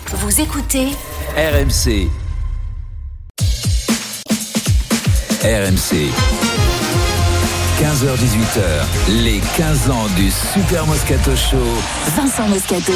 Vous écoutez RMC. RMC. 15h-18h, les 15 ans du Super Moscato Show. Vincent Moscato.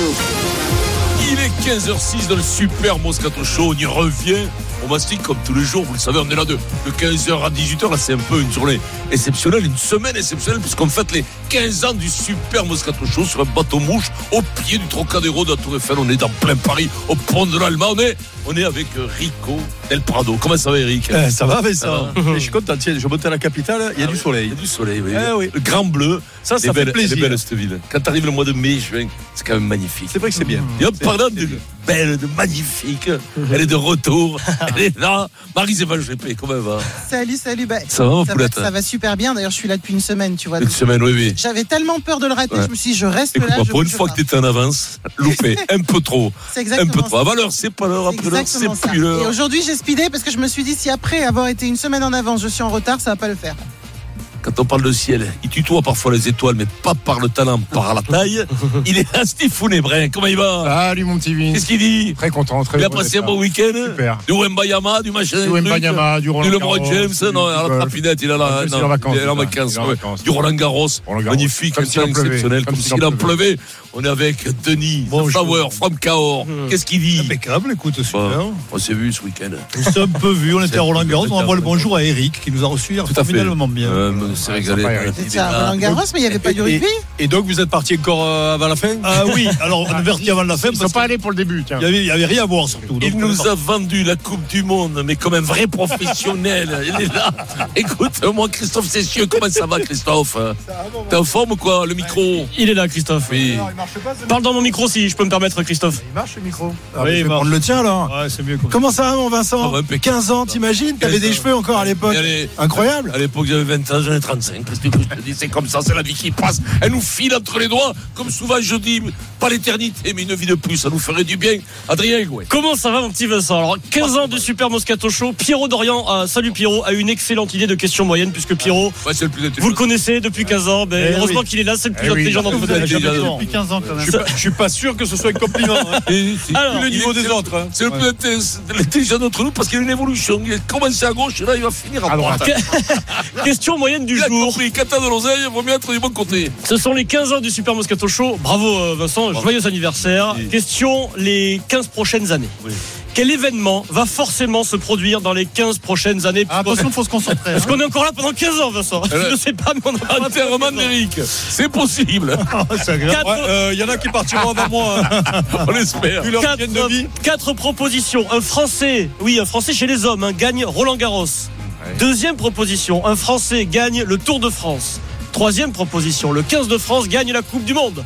Il est 15h06 dans le Super Moscato Show. On y revient. On mastique comme tous les jours. Vous le savez, on est là de 15h à 18h. Là, c'est un peu une journée exceptionnelle, une semaine exceptionnelle, puisqu'on fête les 15 ans du Super Moscato Show sur un bateau-mouche au pied du Trocadéro de la Tour Eiffel. On est dans plein Paris, au pont de l'Alma. On est avec Rico Del Prado. Comment ça va, Eric? Ça va, Vincent. Je suis content. Tiens, je monte à la capitale, il y a du soleil. Il y a du soleil, oui. Oui. Le grand bleu. Ça fait plaisir. Elle est belle, cette ville. Quand t'arrives le mois de mai, juin, c'est quand même magnifique. C'est vrai que c'est bien. Et en parlant de belle, de magnifique, elle est de retour. Elle est là. Marie-Zévan Gépé, comment elle va? Salut. Ça va, ma poulette? Ça va super bien. D'ailleurs, je suis là depuis une semaine, tu vois. Une semaine, oui. J'avais tellement peur de le rater, je me suis dit, je reste Écoute-moi, là. pour une fois que tu étais en avance, loupé, un peu trop. C'est exactement un peu trop. ça. Avant l'heure, c'est pas l'heure. Après l'heure, c'est Exactement plus ça. l'heure. Et aujourd'hui, j'ai speedé parce que je me suis dit, si après avoir été une semaine en avance, je suis en retard, ça va pas le faire. Quand on parle de ciel, il tutoie parfois les étoiles, mais pas par le talent, par la taille. Il est à Stéphane Brun. Comment il va? Salut mon petit Vince. Qu'est-ce qu'il dit? Très content, très Il a heureux passé un d'être bon là. week-end. Super. Du Wembayama, du machin. Du Wembayama, du Roland du Garros. LeBron James. Non, à la trapinette, il est là. Il est en vacances. Il est en vacances. Du Roland Garros. Magnifique, un temps exceptionnel, comme s'il en pleuvait. On est avec Denis, Flower, from Cahors. Qu'est-ce qu'il dit? Impeccable, écoute, super. On s'est vu ce week-end. On s'est un peu vu, on était à Roland Garros, on envoie le bonjour à Eric qui nous a reçus hier formidablement bien. C'est régalé. C'était à Roland Garros, mais il n'y avait pas du rugby. Et donc vous êtes parti encore avant la fin? Ah oui, alors on est parti avant la fin. Ils ne sont pas allés pour le début. Tiens. Il y avait rien à voir surtout. Il nous a vendu la Coupe du Monde, mais comme un vrai professionnel. Il est là. Écoute-moi, Christophe Cessieux, comment ça va, Christophe? T'es en forme ou quoi? Le micro? Il est là, Christophe. Oui. Parle dans mon micro si je peux me permettre, Christophe. Il marche le micro. Oui, On le tient alors. Ouais, c'est mieux. Comment ça va, mon Vincent? Ça va, impeccable. 15 ans, t'imagines? T'avais 15 des ans. cheveux encore à l'époque. Incroyable. À l'époque, j'avais 20 ans, j'en ai 35. Qu'est-ce que je te dis? C'est comme ça, c'est la vie qui passe. Elle nous file entre les doigts. Comme souvent, je dis, pas l'éternité, mais une vie de plus. Ça nous ferait du bien. Adrien, ouais. Comment ça va, mon petit Vincent? Alors, 15 ans du Super Moscato Show. Pierrot Dorian, salut Pierrot, a une excellente idée de question moyenne, puisque Pierrot, Ouais, c'est le plus intelligent. vous le connaissez depuis 15 ans. Ben, heureusement qu'il est là, c'est le plus intelligent d'entre vous. Depuis 15 ans quand même. Je suis pas sûr que ce soit un compliment. Alors, Le niveau des autres. Hein. C'est le plus intelligent d'entre nous parce qu'il y a une évolution. Il a commencé à gauche et là, il va finir à droite. Question moyenne du Il a jour. compris. Quand t'as de l'oseille, il vaut mieux être du bon côté. Ce sont les 15 ans du Super Moscato Show. Bravo Vincent, joyeux anniversaire. Oui. Question les 15 prochaines années. Oui. Quel événement va forcément se produire dans les 15 prochaines années? Attention, il faut se concentrer. Parce qu'on est encore là pendant 15 ans, Vincent. Je ne sais pas, mais on a pas Enterrement d'Éric. C'est possible. C'est agréable. Il y en a qui partiront avant moi. On l'espère. Vu leur hygiène de vie. 4 propositions. Un Français chez les hommes, gagne Roland Garros. Deuxième proposition, un Français gagne le Tour de France. Troisième proposition, le 15 de France gagne la Coupe du Monde.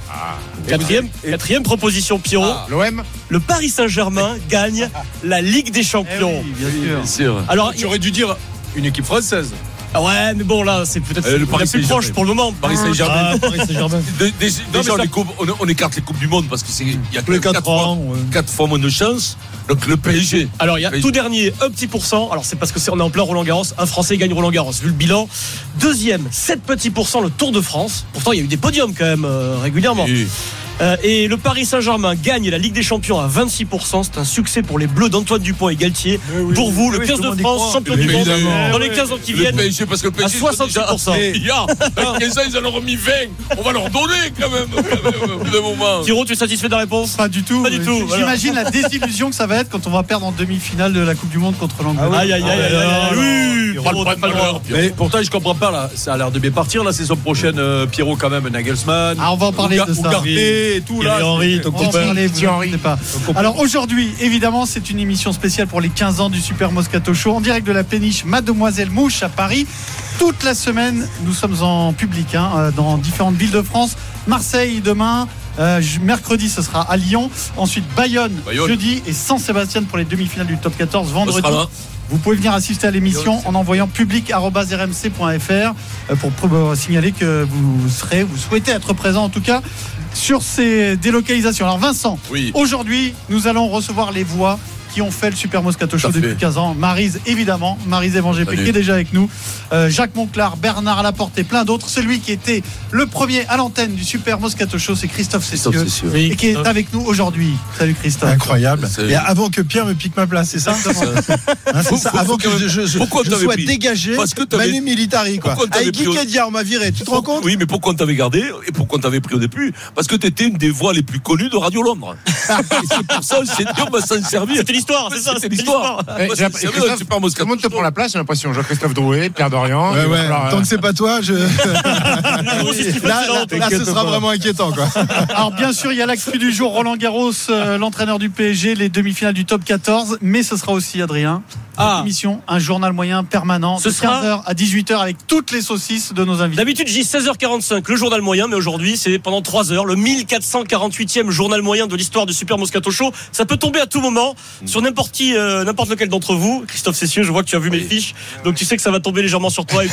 Quatrième proposition, Pierrot, L'OM. le Paris Saint-Germain gagne la Ligue des Champions. Bien sûr. Alors, Tu aurais dû dire une équipe française. ouais, mais bon, là, c'est peut-être Le Paris plus Saint-Germain. proche pour le moment. Paris Saint-Germain. Paris Saint-Germain. Déjà, les coupes, on écarte les Coupes du Monde parce qu'il y a Tous les 4 ans. 4 fois moins de chance. Donc le PSG. Alors, il y a tout dernier, un petit pourcent. Alors, c'est parce que on est en plein Roland Garros. Un Français gagne Roland Garros, vu le bilan. Deuxième, 7 petits pourcents, le Tour de France. Pourtant, il y a eu des podiums quand même régulièrement. Oui. Et le Paris Saint-Germain gagne la Ligue des Champions à 26%. C'est un succès pour les Bleus d'Antoine Dupont et Galtier. Pour vous, le 15 de France, champion du monde, dans les 15 ans qui Le viennent. PSG, parce que le PSG, à 66%. Dans 15 ans, ils en auront mis 20. On va leur donner quand même. Au bout d'un moment. Pierrot, tu es satisfait de la réponse? Pas du tout. Pas du tout. Voilà. J'imagine la désillusion que ça va être quand on va perdre en demi-finale de la Coupe du Monde contre l'Angleterre. Aïe, aïe, aïe, aïe, aïe. Oui, Pas le Pierrot, t'as pas le droit. Mais pourtant, je comprends pas là. Ça a l'air de bien partir la saison prochaine. Pierrot quand même, Nagelsmann. Ah, on va en parler de ça. Ougarté et tout là. Henry, ton copain. Alors aujourd'hui, évidemment, c'est une émission spéciale pour les 15 ans du Super Moscato Show en direct de la péniche Mademoiselle Mouche à Paris. Toute la semaine, nous sommes en public dans différentes villes de France. Marseille demain. Mercredi, ce sera à Lyon. Ensuite, Bayonne. Jeudi et Saint-Sébastien pour les demi-finales du Top 14 vendredi. Vous pouvez venir assister à l'émission en envoyant public@rmc.fr pour signaler que vous souhaitez être présent en tout cas sur ces délocalisations. Alors Vincent, aujourd'hui, nous allons recevoir les voix qui ont fait le Super Moscato Show Tout à depuis fait. 15 ans. Maryse, évidemment, Maryse Evan GP qui est déjà avec nous. Jacques Monclar, Bernard Laporte et plein d'autres. Celui qui était le premier à l'antenne du Super Moscato Show, c'est Christophe Cessieux. Et qui est avec nous aujourd'hui. Salut Christophe. Incroyable. C'est- Et avant que Pierre me pique ma place, c'est ça Hein, c'est ça. Avant que je t'avais sois pris dégagé, Parce que t'avais- Manu Militari, quoi. Pourquoi t'avais Avec Guy pris au- Kedia, on m'a viré. Tu te rends compte? Oui, mais pourquoi on t'avait gardé et pourquoi on t'avait pris au début? Parce que t'étais une des voix les plus connues de Radio Londres. Et c'est pour ça, on s'est dit, on va s'en servir. C'était l'histoire, c'est ça. C'était l'histoire. Eh, On va j'ai s'en l'impression- servir dans le Super Tout Moscato le monde te Show. prend la place, j'ai l'impression. Jean-Christophe Drouet, Pierre Dorian. Ouais, il va ouais. falloir, Tant que c'est pas toi, là, ce sera vraiment inquiétant, quoi. Alors bien sûr, il y a l'actu du jour, Roland Garros, l'entraîneur du PSG, les demi-finales du top 14, mais ce sera aussi, Adrien, une émission, un journal moyen permanent Ce de sera 15h à 18h avec toutes les saucisses de nos invités. D'habitude, je dis 16h45, le journal moyen, mais aujourd'hui, c'est pendant 3 heures, le 1448e journal moyen de l'histoire du Super Moscato Show. Ça peut tomber à tout moment sur n'importe lequel d'entre vous. Christophe Cessieux, je vois que tu as vu mes fiches, donc tu sais que ça va tomber légèrement sur toi.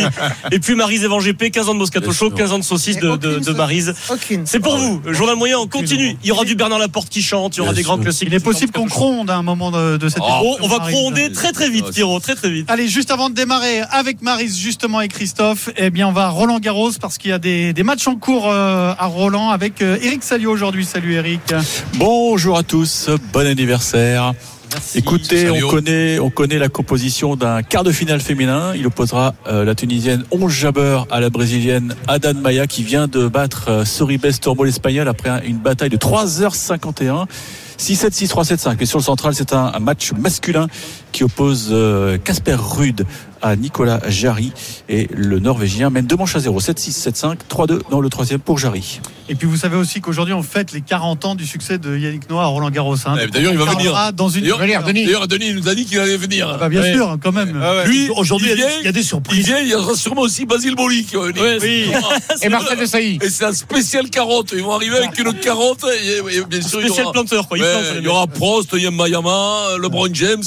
Et puis Maryse Evan GP, 15 ans de Moscato Show, 15 ans de saucisses de Maryse. Aucune. C'est pour vous. Le journal moyen, on continue. Il y aura du Bernard Laporte qui chante, il y aura des grands classiques. Il est possible qu'on gronde à un moment de cette émission. On va Maryse. gronder très très vite, Pierrot, très très vite. Allez, juste avant de démarrer avec Maryse justement et Christophe, eh bien on va à Roland Garros parce qu'il y a des matchs en cours à Roland avec Eric Salio aujourd'hui. Salut Eric. Bonjour à tous, bon anniversaire. Écoutez, on connaît la composition d'un quart de finale féminin. Il opposera la Tunisienne Ons Jabeur à la Brésilienne Adan Maia qui vient de battre Sorribes Tormo l'Espagnol après une bataille de 3h51. 6-7, 6-3, 7-5. Et sur le central, c'est un match masculin qui oppose Casper Ruud à Nicolas Jarry. Et le Norvégien mène 2 manches à 0. 7-6, 7-5, 3-2 dans le troisième pour Jarry. Et puis vous savez aussi qu'aujourd'hui on fête les 40 ans du succès de Yannick Noah à Roland Garros. D'ailleurs, il va venir. Dans une D'ailleurs, Denis nous a dit qu'il allait venir. Bah, bien sûr, quand même. Lui, Aujourd'hui, il il y a des surprises. Il vient, il y aura sûrement aussi Basile Boli qui va venir. Oui. Et Marcel Desailly. Et c'est un spécial 40. Ils vont arriver avec une 40. Et bien sûr, il y Spécial aura, planteur, quoi. il y aura Prost, Yama, LeBron James.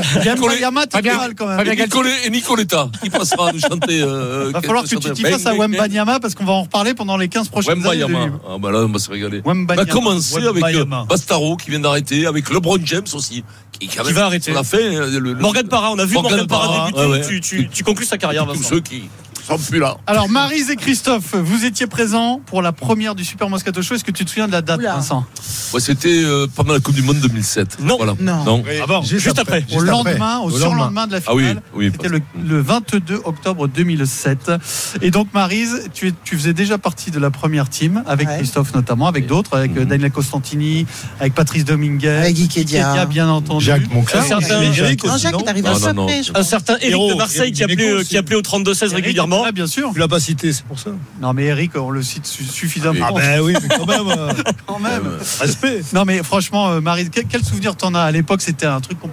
Yama, t'es pas mal quand même. Et Nicoletta qui passera à nous chanter. Il va falloir que tu t'y fasses à Wembanyama parce qu'on va en reparler pendant les 15 prochaines années. Wembanyama. Ah bah là, on va se régaler. On Wembanyama. va commencer avec Wembanyama. Bastaro qui vient d'arrêter, avec LeBron James aussi. Qui va arrêter. On a fait. Morgan Parra, on a vu Morgan Parra débuter. ouais. Tu conclus sa carrière, Tous Vincent. ceux qui sont plus là. Alors Maryse et Christophe, vous étiez présents pour la première du Super Moscato Show. Est-ce que tu te souviens de la date, Oula. Vincent? Ouais, c'était pendant la Coupe du Monde 2007. Non. Voilà. Non. Avant, juste après. Au lendemain, au surlendemain de la Ah oui, finale. oui. C'était le 22 octobre 2007. Et donc Maryse, tu faisais déjà partie de la première team, avec Ouais. Christophe notamment, avec d'autres, avec Daniel Costantini, avec Patrice Dominguez, Avec Guy Kedia. bien entendu. Jacques Monclar. Un certain Eric Non, aussi, Jacques non est arrivé Ah, un non, après, non. je Un crois. certain Eric Héros, de Marseille qui Eric appelait, Dimeco qui appelait au 32-16 Eric, régulièrement. ah, bien sûr. Tu l'as pas cité, c'est pour ça. Non mais Eric, on le cite suffisamment. Ah ben oui, mais quand même. Quand même. Respect. Non mais franchement, Maryse, quel souvenir t'en as à l'époque? C'était un truc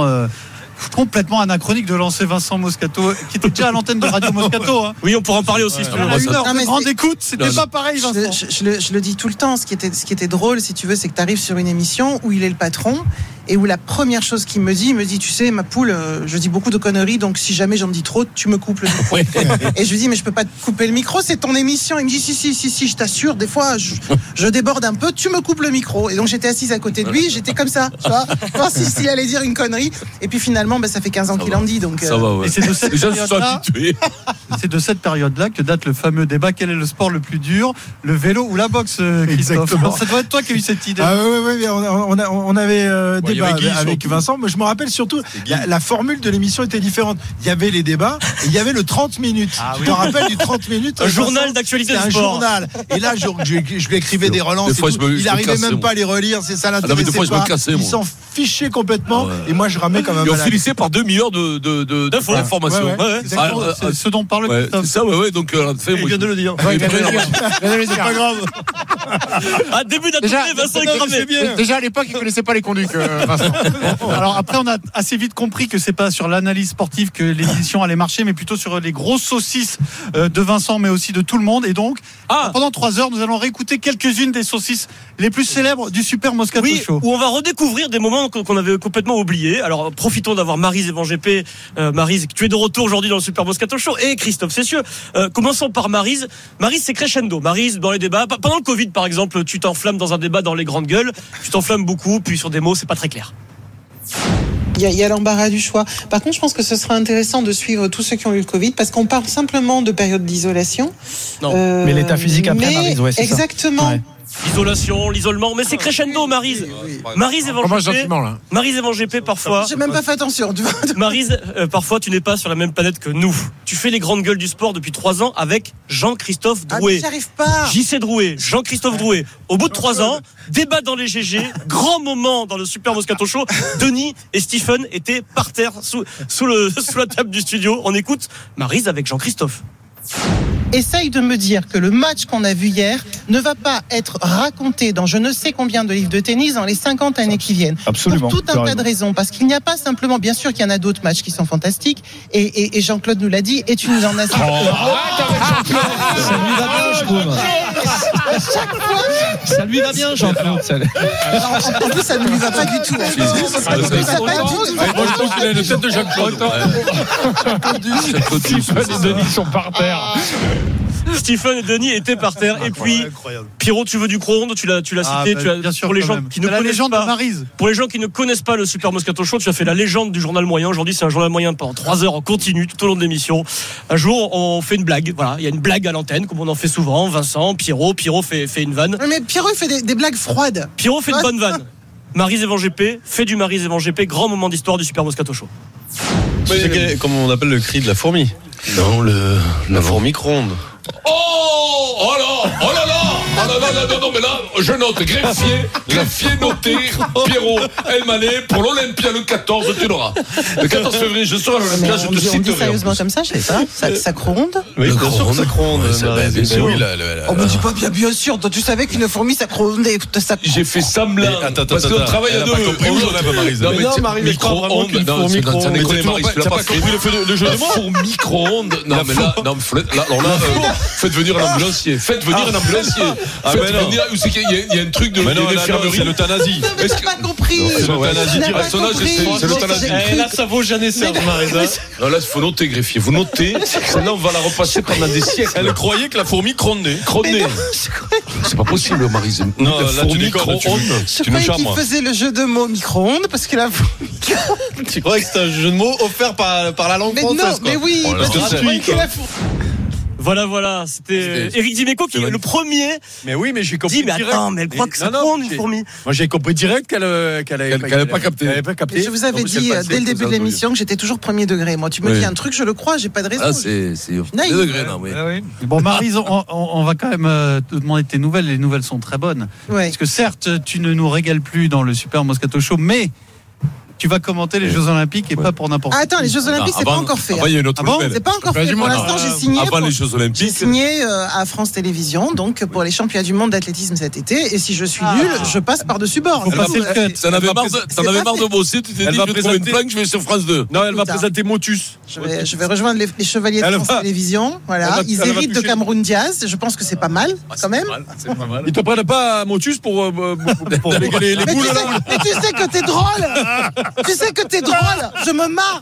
complètement anachronique de lancer Vincent Moscato, qui était déjà à l'antenne de Radio Moscato. Hein. Oui, on pourra en parler aussi. si tu veux. On a une heure Non, de mais grande c'est- écoute, c'était pas pareil, Vincent. Je le dis tout le temps. Ce qui était drôle, si tu veux, c'est que tu arrives sur une émission où il est le patron et où la première chose qu'il me dit, tu sais, ma poule, je dis beaucoup de conneries, donc si jamais j'en dis trop, tu me coupes le micro. Et je lui dis, mais je peux pas te couper le micro, c'est ton émission. Il me dit, si, je t'assure, des fois, je déborde un peu, tu me coupes le micro. Et donc j'étais assise à côté de lui, j'étais comme ça, tu vois, voir s'il allait dire une connerie. Et puis finalement, ça fait 15 ans qu'il en dit, donc. Ça va, ouais. Et c'est de cette Les gens se sont période-là- habitués. C'est de cette période-là que date le fameux débat: quel est le sport le plus dur, le vélo ou la boxe, Christophe? Exactement. Ça doit être toi qui as eu cette idée. Ah oui, on avait il y débat avait Guy, avec surtout. Vincent, mais je me rappelle surtout la formule de l'émission était différente. Il y avait les débats et il y avait le 30 minutes. Tu te rappelles du 30 minutes? Un Vincent, journal d'actualité c'était de un sport. journal. Et là, je lui écrivais des relances. Des fois, et tout. je me Il arrivait cassais, même pas moi. à les relire, c'est ça non, mais des l'intéressait fois, je me pas. cassais, Il moi. s'en fichait complètement. Ah ouais. Et moi, je ramais quand même Et on à la- finissait par 2 milliards d'informations. Ouais, ouais. Exactement, c'est ce dont parle Ouais, Christophe. c'est ça, ouais. Donc, à la fin, Il vient de le dire. C'est Pas grave. Ah, début Déjà, d'atelier, Vincent est cramé. Déjà à l'époque, il connaissait pas les conduits, Vincent. Alors après, on a assez vite compris que c'est pas sur l'analyse sportive que l'émission allait marcher, mais plutôt sur les grosses saucisses de Vincent, mais aussi de tout le monde. Et donc, pendant 3 heures, nous allons réécouter quelques-unes des saucisses les plus célèbres du Super Moscato Oui, Show. où on va redécouvrir des moments qu'on avait complètement oubliés. Alors, profitons d'avoir Maryse Evan GP. Maryse, tu es de retour aujourd'hui dans le Super Moscato Show. Et Christophe Cessieux. Commençons par Maryse. Maryse, c'est crescendo. Maryse, dans les débats. Pendant le Covid, par exemple, tu t'enflammes dans un débat dans les grandes gueules. Tu t'enflammes beaucoup, puis sur des mots, c'est pas très clair. Il y a l'embarras du choix. Par contre, je pense que ce sera intéressant de suivre tous ceux qui ont eu le Covid, parce qu'on parle simplement de période d'isolation. Mais l'état physique après, Maryse, ouais, c'est exactement. ça. Ouais. L'isolation, l'isolement, mais c'est crescendo, Maryse. Maryse et GP, parfois. J'ai même pas fait attention. Maryse, parfois, tu n'es pas sur la même planète que nous. Tu fais les grandes gueules du sport depuis 3 ans avec Jean-Christophe Drouet. Ah, j'arrive pas. JC Drouet, Jean-Christophe Drouet. Au bout de 3 ans, débat dans les GG, grand moment dans le Super Moscato Show. Denis et Stephen étaient par terre sous la table du studio. On écoute Maryse avec Jean-Christophe. Essaye de me dire que le match qu'on a vu hier ne va pas être raconté dans je ne sais combien de livres de tennis dans les 50 années qui viennent. Absolument. Pour tout un tas de raisons. Parce qu'il n'y a pas simplement, bien sûr qu'il y en a d'autres matchs qui sont fantastiques, et Jean-Claude nous l'a dit, et tu nous en as... Ça lui va bien, je trouve. À chaque fois... Ça lui va bien, Jean-Claude. En plus, ça ne lui va pas du tout. Moi, je trouve qu'il a une tête de Jean-Claude. Les Denis sont par terre. Stephen et Denis étaient par terre. Et puis, Pierrot, tu veux du micro-ondes, tu l'as cité. Bien sûr, pour les gens qui ne la connaissent légende pas, de Maryse. pour les gens qui ne connaissent pas le Super Moscato Show, tu as fait la légende du journal moyen. Aujourd'hui, c'est un journal moyen pendant 3 heures en continu tout au long de l'émission. Un jour, on fait une blague. Voilà, il y a une blague à l'antenne, comme on en fait souvent. Vincent, Pierrot fait une vanne. Mais Pierrot, il fait des blagues froides. Pierrot fait une bonne vanne. Maryse Evan GP fait du Maryse Evan GP. Grand moment d'histoire du Super Moscato Show. Tu sais comment on appelle le cri de la fourmi? Non, la fourmi micro-ondes. Oh là là, non, mais là, je note, greffier noté, Pierrot, Elmaleh, pour l'Olympia le 14, tu l'auras. Le 14 février, je serai à l'Olympia, je te citerai. On dit sérieusement comme ça, je sais pas. Sacro-ondes. Oui, bien sûr, sacro-ondes. Bien sûr. On me dit pas bien sûr. Toi, tu savais qu'une fourmi sacro-ondée. J'ai fait semblant. Parce qu'on travaille à deux. Non, Maryse, micro-ondes. Non, ça n'est pas Maryse, tu l'as pas compris le jeu de mots. Pour micro-ondes. Non, mais là, alors là, faites venir un ambulancier. Il y a un truc de l'infirmerie. C'est l'euthanasie. Mais j'ai pas compris. C'est l'euthanasie direct. C'est l'euthanasie. Là, ça vaut jamais Serge Maryse. Non, là, il faut noter, greffier. Vous notez. Là, on va la repasser pendant des siècles. Elle croyait que la fourmi crônait. C'est pas possible, Maryse. Non, là, tu déconnes. Je croyais qu'il faisait le jeu de mots micro-ondes parce que là. Tu croyais que c'était un jeu de mots offert par la langue française? Mais oui. Voilà, c'était Éric Dimeco qui est le premier. Mais oui, mais j'ai compris. Dit, mais attends, mais elle croit que ça prend une fourmi. Moi, j'ai compris direct qu'elle avait pas capté. Je vous avais dit dès le début de l'émission que j'étais toujours premier degré. Moi, tu me dis un truc, je le crois, j'ai pas de raison. Ah, c'est premier degré, non, oui. Bon, Maryse, on va quand même te demander tes nouvelles. Les nouvelles sont très bonnes. Parce que certes, tu ne nous régales plus dans le Super Moscato Show, mais tu vas commenter les Jeux Olympiques et pas pour n'importe qui. Attends, les Jeux Olympiques, c'est pas encore fait. Il y a une autre nouvelle. C'est pas encore fait. Pour l'instant, j'ai signé. Avant les Jeux Olympiques. J'ai signé à France Télévisions, donc pour les championnats du monde d'athlétisme cet été. Et si je suis nul, je passe par-dessus bord. Faut passer le cut. T'en avais marre de bosser, tu t'es dit, je vais trouver une planque, je vais sur France 2. Non, elle va présenter Motus. Je vais rejoindre les chevaliers de France Télévisions. Voilà, ils héritent de Cameroun Diaz. Je pense que c'est pas mal, quand même. C'est pas mal. Ils te prennent pas à Motus pour les boules là. Mais tu sais que t'es drôle. Je me marre.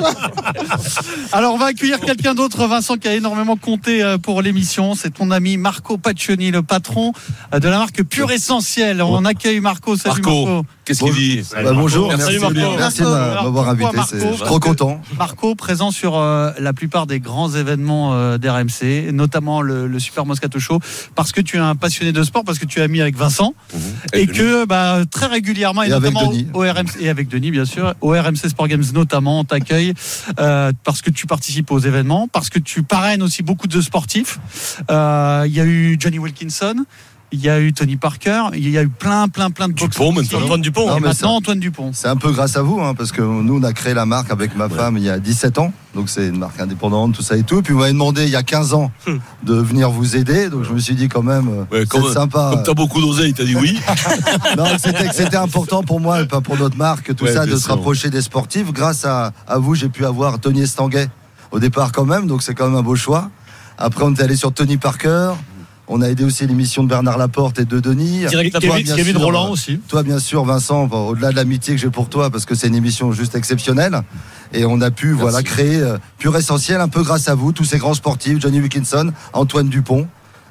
Alors on va accueillir quelqu'un d'autre, Vincent, qui a énormément compté pour l'émission. C'est ton ami Marco Paccioni, le patron de la marque Pure Essentiel. On accueille Marco. Salut Marco. Qu'est-ce qu'il dit? Bonjour, Merci Marco. Merci de m'avoir invité. Je suis trop content. Marco, présent sur la plupart des grands événements d'RMC, notamment le Super Moscato Show, parce que tu es un passionné de sport, parce que tu es ami avec Vincent, et que très régulièrement, et notamment au RMC, et avec Denis bien sûr, au RMC Sport Games notamment, on t'accueille parce que tu participes aux événements, parce que tu parraines aussi beaucoup de sportifs. Il y a eu Johnny Wilkinson, il y a eu Tony Parker, il y a eu plein de Dupont, Antoine Dupont. Et maintenant Antoine Dupont. C'est un peu grâce à vous, parce que nous on a créé la marque avec ma femme il y a 17 ans, donc c'est une marque indépendante, tout ça et tout. Puis vous m'avez demandé il y a 15 ans de venir vous aider, donc je me suis dit quand même, c'est sympa. Comme t'as beaucoup d'oseille, t'as dit oui. Non, c'était important pour moi et pas pour notre marque, tout ça, de se rapprocher des sportifs. Grâce à vous, j'ai pu avoir Tony Estanguet au départ quand même, donc c'est quand même un beau choix. Après on est allé sur Tony Parker. On a aidé aussi l'émission de Bernard Laporte et de Denis. Kevin Roland aussi. Toi, bien sûr, Vincent, au-delà de l'amitié que j'ai pour toi, parce que c'est une émission juste exceptionnelle. Et on a pu créer Pure Essentiel un peu grâce à vous, tous ces grands sportifs, Johnny Wilkinson, Antoine Dupont.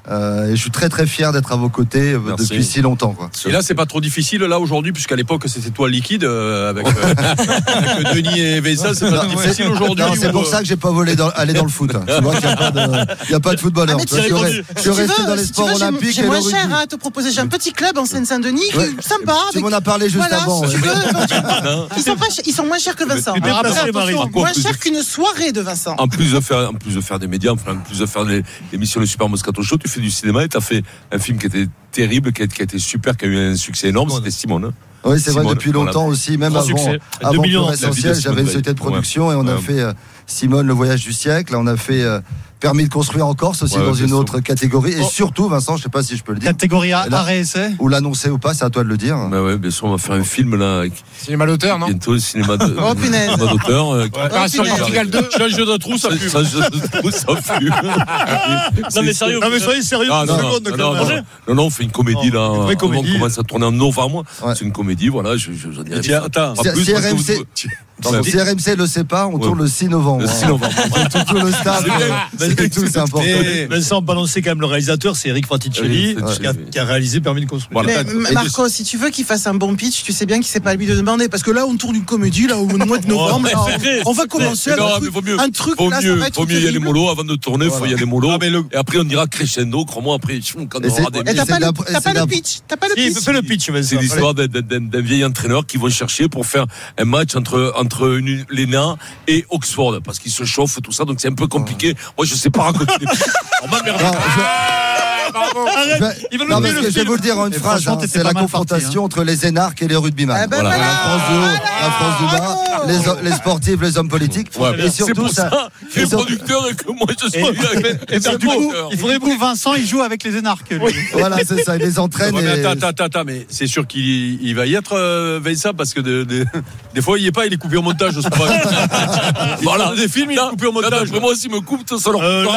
Et je suis très très fier d'être à vos côtés depuis si longtemps, quoi. Et là, c'est pas trop difficile là aujourd'hui, puisqu'à l'époque c'était toi liquide avec Denis et Vincent. C'est pas difficile aujourd'hui. Non, c'est pour ça que j'ai pas aller dans le foot. Tu vois qu'il n'y a pas de footballeur. Je suis resté dans les sports olympiques. J'ai moins cher à te proposer. J'ai un petit club en Seine-Saint-Denis, sympa. Tu m'en as parlé juste avant. Ils sont moins chers que Vincent. Moins chers qu'une soirée de Vincent. En plus de faire des médias, en plus de faire l'émission Le Super Moscato Show, tu fais du cinéma et tu as fait un film qui était terrible, qui a été super, qui a eu un succès énorme, c'était Simone. Oui, c'est vrai, depuis longtemps aussi, même avant Pur Essentiel, j'avais une société de production et on a fait Simone, le voyage du siècle, on a fait Permis de construire en Corse aussi dans une autre catégorie. Et surtout, Vincent, je ne sais pas si je peux le dire. Catégorie arrêt essai. Ou l'annoncer ou pas, c'est à toi de le dire. Bah ouais, bien sûr, on va faire un film là. Cinéma d'auteur, non? Bientôt le cinéma d'auteur. Opération Portugal 2. Change de trou, ça fume. Non mais sérieux. Non mais soyez sérieux. Non, on fait une comédie là. On commence à tourner en novembre. C'est une comédie, voilà. Attends. Si RMC le sait pas, on tourne le 6 novembre. Le 6 novembre. Tout le staff. C'est important. Vincent, balancer quand même le réalisateur, c'est Eric Fraticelli qui a réalisé Permis de construire. Mais Marco, si tu veux qu'il fasse un bon pitch, tu sais bien qu'il ne sait pas lui de demander. Parce que là, on tourne une comédie là, au mois de novembre. On va commencer un truc là, ça va être. Faut mieux y aller mollo avant de tourner, il faut y aller mollo. Et après, on ira crescendo, crois-moi, après, quand on aura des. T'as pas le pitch. Fais le pitch, Vincent. C'est l'histoire d'un vieil entraîneur qui vont chercher pour faire un match entre l'ENA et Oxford, parce qu'ils se chauffent, tout ça, donc c'est un peu compliqué. Moi, je sais pas raconter. On m'emmerde. Je vais vous le dire en une phrase, c'est la confrontation entre les énarques et les rugbyman. La France du haut, la France du bas, les sportifs, les hommes politiques. Et surtout ça. Les producteurs et que moi je suis. Et du coup, il faudrait que Vincent il joue avec les énarques. Voilà, c'est ça, il les entraîne. Attends, mais c'est sûr qu'il va y être Vincent, parce que des fois il y est pas, il est coupé au montage. Voilà, des films il est coupé au montage. Moi aussi me coupe tout ça.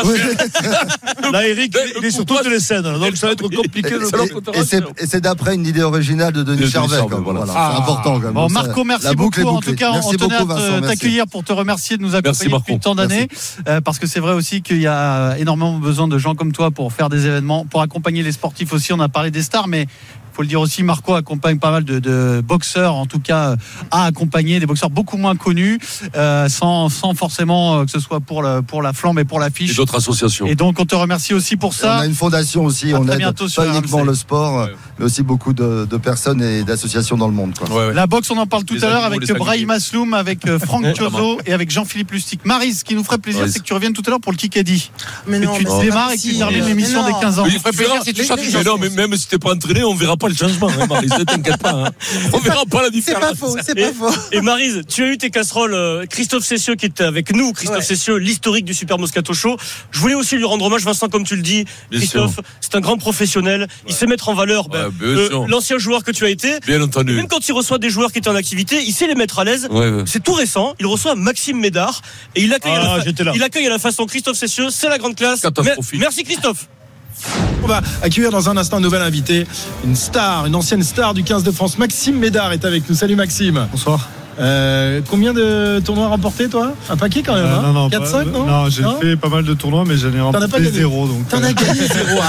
Là, Eric, il est sur toutes les scènes, donc ça va être compliqué. Et c'est d'après une idée originale de Denis Charvet. C'est important quand même. Bon, Marco, merci beaucoup. En tout cas, on tenait à t'accueillir pour te remercier de nous accompagner depuis tant d'années. Parce que c'est vrai aussi qu'il y a énormément besoin de gens comme toi pour faire des événements, pour accompagner les sportifs aussi. On a parlé des stars, mais il faut le dire aussi, Marco accompagne pas mal de boxeurs, en tout cas a accompagné des boxeurs beaucoup moins connus, sans forcément que ce soit pour la flamme et pour l'affiche. Et d'autres associations. Et donc on te remercie aussi pour ça. On a une fondation aussi, on aide pas uniquement le sport, mais aussi beaucoup de personnes et d'associations dans le monde. La boxe, on en parle tout à l'heure avec Brahim Asloum, avec Franck Chiozo et avec Jean-Philippe Lustig. Maryse, ce qui nous ferait plaisir, c'est que tu reviennes tout à l'heure pour le Kikadi. Mais non, tu démarres et que tu termines l'émission des 15 ans. Il ferait plaisir si tu chantes. Mais non, mais même si t'es pas entraîné, on verra pas le changement, Maryse, ne t'inquiète pas. On verra pas la différence. C'est pas faux. Et Maryse, tu as eu tes casseroles. Christophe Cessieux qui était avec nous. Christophe Cessieux, l'historique du Super Moscato Show. Je voulais aussi lui rendre hommage, Vincent, comme tu le dis. Christophe, c'est un grand professionnel. Il sait mettre en valeur l'ancien joueur que tu as été. Bien entendu. Même quand il reçoit des joueurs qui étaient en activité, il sait les mettre à l'aise. C'est tout récent. Il reçoit Maxime Médard et il accueille à la façon Christophe Cessieux. C'est la grande classe. Merci Christophe. On va accueillir dans un instant un nouvel invité, une ancienne star du 15 de France. Maxime Médard est avec nous. Salut Maxime. Bonsoir. Combien de tournois remportés, toi? Un paquet quand même, hein? Non, 4-5, non? Non, j'ai fait pas mal de tournois, mais j'en ai remporté 0. T'en as gagné 0.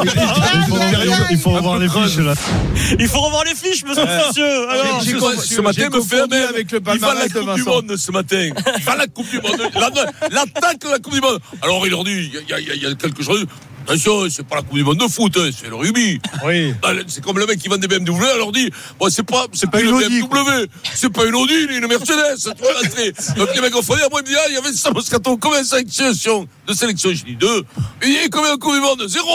Il faut revoir les fiches, là. Il faut revoir les fiches, monsieur Cessieux. Alors, ce matin, me fait même avec le palmarès de Vincent. Il va à la Coupe du Monde ce matin. Il va à la Coupe du Monde. L'attaque de la Coupe du Monde. Alors, il leur dit, il y a quelque chose. Attention, c'est pas la Coupe du Monde de foot, c'est le rugby. Oui. C'est comme le mec qui vend des BMW, alors dit, c'est pas une BMW, c'est pas une Audi, ni une Mercedes. Donc les mecs ont fait, moi, il me dit, il y avait ça, Moscato, combien de sélections? Je dis 2. Il dit, combien de Coupe du Monde? 0.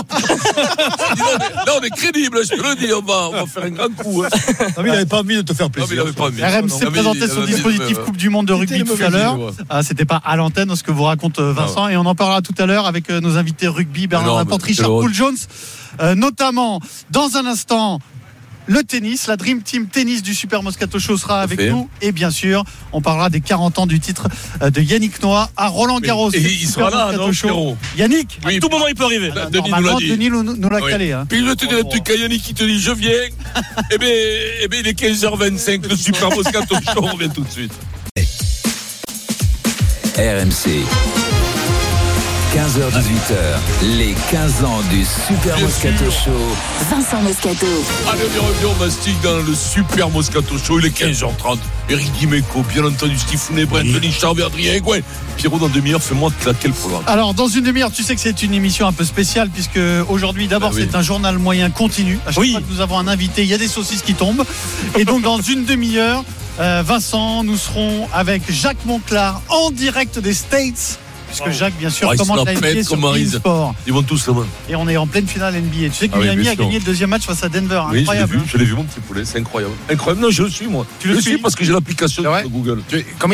Là, on est crédible, je te le dis, on va faire un grand coup. Il n'avait pas envie de te faire plaisir. RMC présentait son dispositif Coupe du Monde de rugby tout à l'heure. C'était pas à l'antenne ce que vous raconte Vincent, et on en parlera tout à l'heure avec nos invités rugby, Bernard Laporte, Richard Poul-Jones, notamment dans un instant. Le tennis, la Dream Team tennis du Super Moscato Show sera avec nous. Et bien sûr, on parlera des 40 ans du titre de Yannick Noah à Roland-Garros. Et il sera là, non, Pierrot? Yannick, à tout moment, il peut arriver. Denis nous l'a calé. Puis je te dis un truc à Yannick qui te dit je viens. Eh bien, il est 15h25, le Super Moscato Show, on revient tout de suite. RMC. 15h-18h, les 15 ans du Super Bien Moscato sûr. Show. Vincent Moscato. Allez, bienvenue, on mastique dans le Super Moscato Show. Il est 15h30. Eric Dimeco, bien entendu, Steve Founet, Anthony Charvet, Adrien Egouin. Pierrot, dans demi-heure, fais-moi claquer le programme. Alors, dans une demi-heure, tu sais que c'est une émission un peu spéciale, puisque aujourd'hui, d'abord, c'est un journal moyen continu. À chaque fois que nous avons un invité, il y a des saucisses qui tombent. Et donc, dans une demi-heure, Vincent, nous serons avec Jacques Monclar en direct des States. Puisque Jacques, bien sûr, commande la NBA sur Sport. Ils vont tous là-bas. Et on est en pleine finale NBA. Tu sais que Miami a gagné le deuxième match face à Denver. Oui, Incroyable. je l'ai vu, mon petit poulet, c'est incroyable. Incroyable. Non, je le suis, moi. Je le suis parce que j'ai l'application de Google. Comment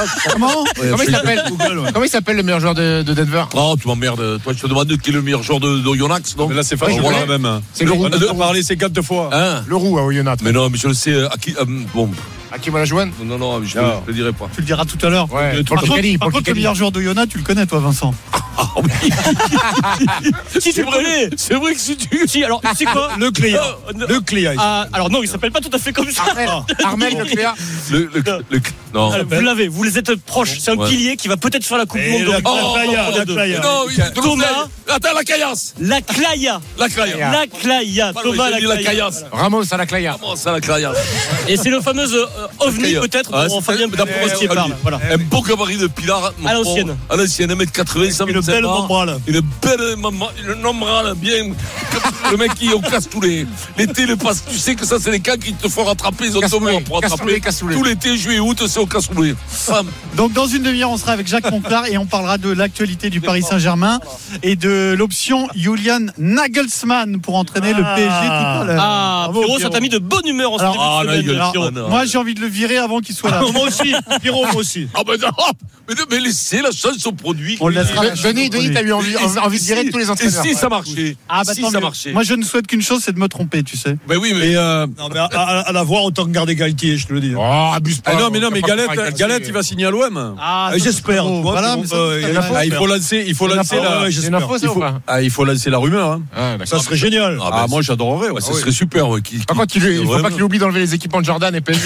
il s'appelle le meilleur joueur de Denver? Oh, tu m'emmerdes. Toi, je te demande qui est le meilleur joueur de Oyonnax, non? Mais là, c'est facile, voilà, même. C'est le roux. On a parlé 50 fois. Le roux à Oyonnax. Mais non, mais je le sais. Bon. Hakim Olajuwon? Non, je ne le dirai pas. Tu le diras tout à l'heure. Ouais. Par contre, le meilleur joueur de Oyonnax, tu le connais, toi, Vincent? Ah oui. Si tu connais. C'est vrai que si tu. Si, alors, tu sais quoi? Le Cléa. Alors non, il s'appelle pas tout à fait comme ça. Armel Lecléa. Non. Vous l'avez, vous les êtes proches. C'est un pilier qui va peut-être faire la Coupe du Monde. Thomas. Attends, la caillasse. La Claya. Thomas la Caillasse. Ramos à la Claya. Et c'est le fameux OVNI peut-être dont Fabien Prostier parle. Voilà. Un beau gabarit de Pilar. À l'ancienne. 1m80, 1m50. Une belle membrane. Une belle membrane, bien. Le mec qui on casse tous les. L'été, le passe. Tu sais que ça, c'est les cas qui te font rattraper. Ils ont tout pour rattraper. Tout l'été, juillet, août, c'est au cassoulet. Donc, dans une demi-heure, on sera avec Jacques Monclar et on parlera de l'actualité du Paris Saint-Germain et de l'option Julian Nagelsmann pour entraîner le PSG tout à l'heure. Ah, Pierrot, ça t'a mis de bonne humeur en ce début de semaine. Moi, j'ai envie de le virer avant qu'il soit là. Moi aussi, Pierrot, moi aussi. Ah ben non, mais laissez la chance au produit. On le laissera. Denis, t'as eu envie de virer tous les entraîneurs. Et si ça marchait? Ça marchait. Moi, je ne souhaite qu'une chose, c'est de me tromper, tu sais. Ben oui, mais. Non, mais à la voir, autant garder Galtier, je te le dis. Oh, abuse pas. Non, mais Galette, il va signer à l'OM. J'espère. Voilà, il faut lancer la rumeur. Ça serait génial. Moi, j'adorerais. Ça serait super. Par contre, il faut pas qu'il oublie d'enlever les équipements de Jordan et PSG.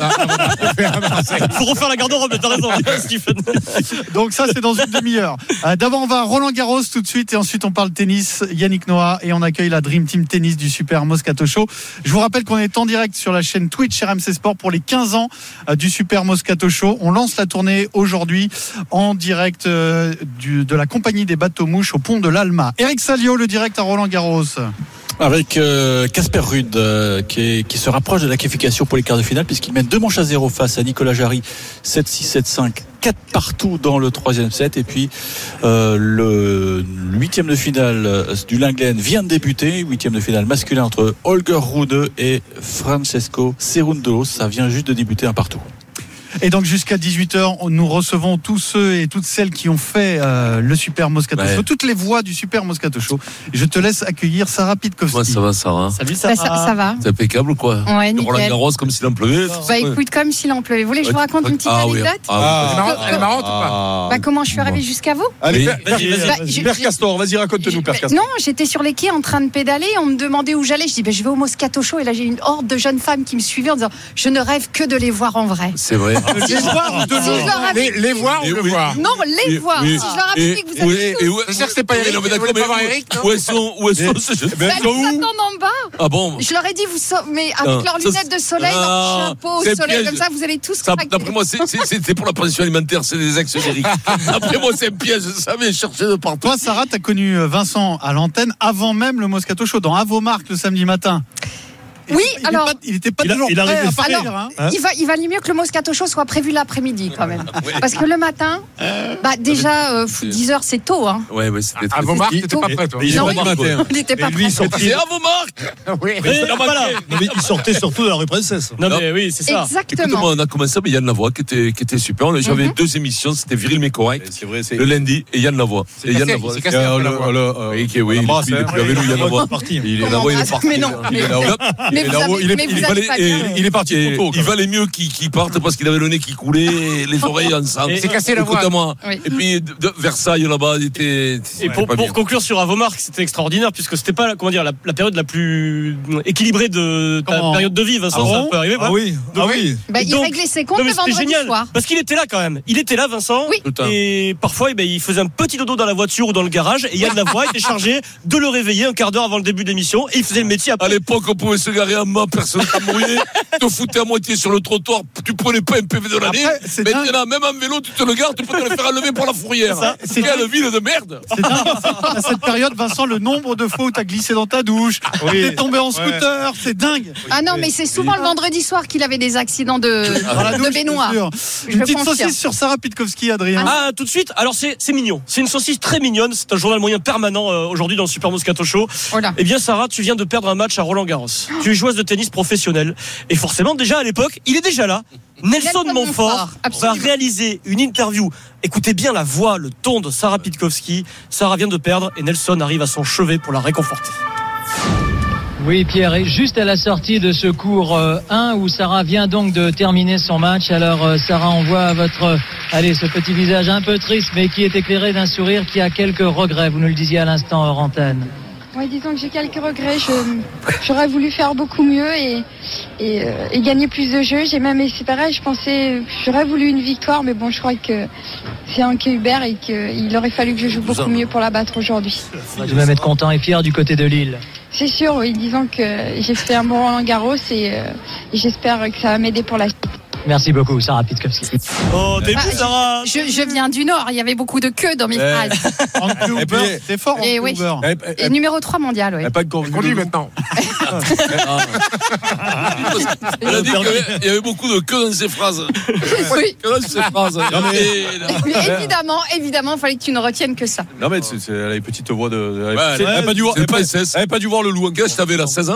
Il faut refaire la garde-robe, t'as raison, Stephen. Donc ça, c'est dans une demi-heure. D'abord, on va à Roland-Garros tout de suite et ensuite on parle tennis. Yannick Noah et on accueille la Dream Team Tennis du Super Moscato Show. Je vous rappelle qu'on est en direct sur la chaîne Twitch RMC Sport pour les 15 ans du Super Moscato Show. On lance la tournée aujourd'hui en direct de la compagnie des bateaux mouches au pont de l'Alma. Eric Salio, le direct à Roland-Garros. Avec Casper Ruud qui se rapproche de la qualification pour les quarts de finale puisqu'il mène 2-0 face à Nicolas Jarry 7-6, 7-5, 4 partout dans le troisième set. Et puis le huitième de finale du Linglen vient de débuter, huitième de finale masculin entre Holger Rune et Francesco Cerundolo. Ça vient juste de débuter un partout. Et donc jusqu'à 18h, nous recevons tous ceux et toutes celles qui ont fait le Super Moscato Show, toutes les voix du Super Moscato Show. Je te laisse accueillir Sarah Pitkowski. Moi, ça va, Sarah. Salut, Sarah. Ça va. C'est impeccable ou quoi? Ouais, nickel. Roland-Garros comme s'il en pleuvait. Écoute, comme s'il en pleuvait. Vous voulez que je vous raconte une petite anecdote? Elle est marrante ou pas? Comment je suis arrivée jusqu'à vous? Allez, Père Castor, vas-y, raconte-nous, Père Castor. Non, j'étais sur les quais en train de pédaler. On me demandait où j'allais. Je dis, je vais au Moscato Show. Et là, j'ai une horde de jeunes femmes qui me suivaient en disant, je ne rêve que de les voir en vrai. C'est vrai. Les voir ou le voir? Non, les voir. Si je leur avais dit que vous aviez tous. C'est sûr que c'est pas Eric. Où sont ces Ils attendent en bas. Ah bon? Je leur ai dit, mais avec leurs lunettes de soleil, leur chapeau au soleil, comme ça, vous allez tous craquer. D'après moi, c'était pour la pension alimentaire, c'est des ex d'Eric. Après moi, c'est un piège, je savais chercher de partout. Toi, Sarah, t'as connu Vincent à l'antenne avant même le Moscato Show, dans Avomark le samedi matin. Oui, alors. Il n'était pas toujours prêt à partir. Il valait mieux que le Moscato Show soit prévu l'après-midi quand même. Parce que le matin, déjà, 10h c'est tôt. Ouais, c'était très tôt. Avomark, t'étais pas prêt, toi. Il n'était pas prêt. C'est Avomark. Oui. Il sortait surtout de la rue Princesse. Non, mais oui, c'est ça. Exactement. Écoute-moi, on a commencé avec Yann Lavoie qui était super. J'avais 2 émissions, c'était Viril mais correct. C'est vrai, le lundi et Yann Lavoie. C'est Casper. Oui, il est plus avec nous, Yann Lavoie. Il est là-bas, il est parti. Mais non. Mais vous allez pas bien. Il est parti trop tôt. Il valait mieux qu'il parte parce qu'il avait le nez qui coulait et les oreilles ensemble. Il s'est cassé la voix. Écoute-moi. Oui. Et puis Versailles là-bas, il était. Et pour conclure sur Avomar, c'était extraordinaire puisque c'était pas la période la plus équilibrée de ta période de vie, Vincent. Ça peut arriver. Ah oui. Il réglait ses comptes le vendredi génial, soir. parce qu'il était là quand même. Il était là, Vincent. Oui. Et parfois, il faisait un petit dodo dans la voiture ou dans le garage et Yann Lavoie était chargé de le réveiller un quart d'heure avant le début de l'émission et il faisait le métier après. À l'époque, on pouvait se garer en bas, personne ne mouillé, te foutais à moitié sur le trottoir, tu prenais pas un PV de l'année. Maintenant, même en vélo, tu te le gares, tu peux te le faire enlever pour la fourrière. C'est quelle ville de merde. C'est dingue. À cette période, Vincent, le nombre de fois où t'as glissé dans ta douche, t'es tombé en scooter, c'est dingue. Ah non, mais c'est souvent le vendredi soir qu'il avait des accidents de baignoire. Une petite saucisse sur Sarah Pitkowski, Adrien. Ah, tout de suite. Alors c'est mignon. C'est une saucisse très mignonne. C'est un journal moyen permanent aujourd'hui dans le Super Moscato Show. Voilà. Eh bien, Sarah, tu viens de perdre un match à Roland-Garros. Tu es joueuse de tennis professionnelle et forcément déjà à l'époque, il est déjà là. Nelson Montfort va réaliser une interview. Écoutez bien la voix, le ton de Sarah Pitkowski. Sarah vient de perdre et Nelson arrive à son chevet pour la réconforter. Oui, Pierre, et juste à la sortie de ce cours 1 où Sarah vient donc de terminer son match. Alors Sarah, on voit ce petit visage un peu triste mais qui est éclairé d'un sourire qui a quelques regrets. Vous nous le disiez à l'instant hors antenne. Oui, disons que j'ai quelques regrets. J'aurais voulu faire beaucoup mieux et gagner plus de jeux. J'ai même, c'est pareil, j'aurais voulu une victoire, mais bon, je crois que c'est un quai Hubert et qu'il aurait fallu que je joue beaucoup mieux pour la battre aujourd'hui. On va tout de même être content et fier du côté de Lille. C'est sûr, oui, disons que j'ai fait un bon Roland-Garros et j'espère que ça va m'aider pour la suite. Merci beaucoup, Sarah Pitkowski. Oh, t'es beau, Sarah. Je viens du Nord, il y avait beaucoup de queues dans mes phrases. C'est fort, et oui. Et numéro 3 mondial, oui. Pas de conduit maintenant. Elle a dit qu'il y avait beaucoup de queues dans ses phrases. Oui. Que dans ses phrases. Mais évidemment, il fallait que tu ne retiennes que ça. Non, mais elle a une petite voix de. Elle n'avait pas dû voir le loup. Quel âge t'avais là, 16 ans?